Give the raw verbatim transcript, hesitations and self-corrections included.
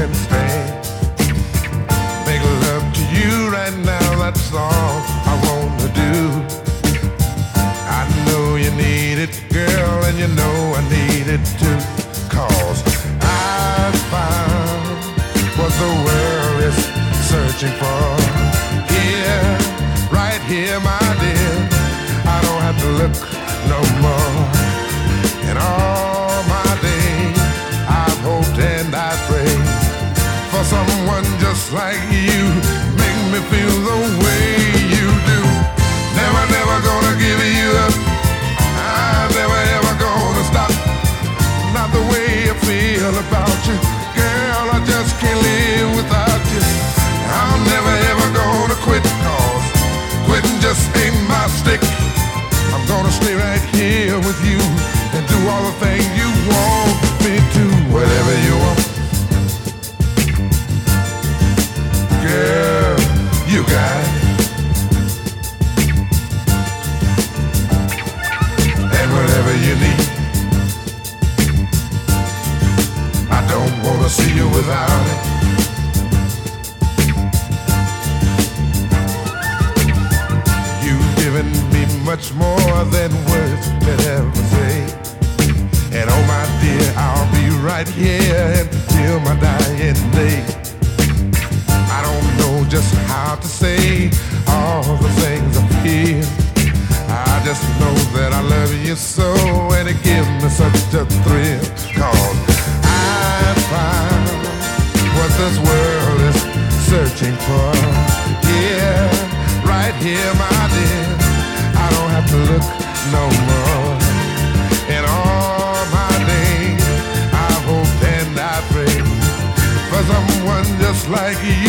can stand. Make love to you right now, that's all I wanna do. I know you need it, girl, and you know I need it too. Cause I found what the world is searching for. Here, right here, my dear, I don't have to look no more. And all my days, I've hoped and I prayed for someone just like you. Make me feel the way you do. Never, never gonna give you up. I'm never, ever gonna stop. Not the way I feel about you. Girl, I just can't live without you. I'm never, ever gonna quit, cause quitting just ain't my stick. I'm gonna stay right here with you and do all the things you want me to. Whatever you want, girl, you got it. And whatever you need, I don't wanna see you without it. You've given me much more than words could ever say. And oh my dear, I'll be right here until my dying day. I don't know just how to say all the things I feel. I just know that I love you so, and it gives me such a thrill. Cause I found what this world is searching for. Yeah, right here, my dear, I don't have to look no more. And all my days, I hope and I pray for someone just like you.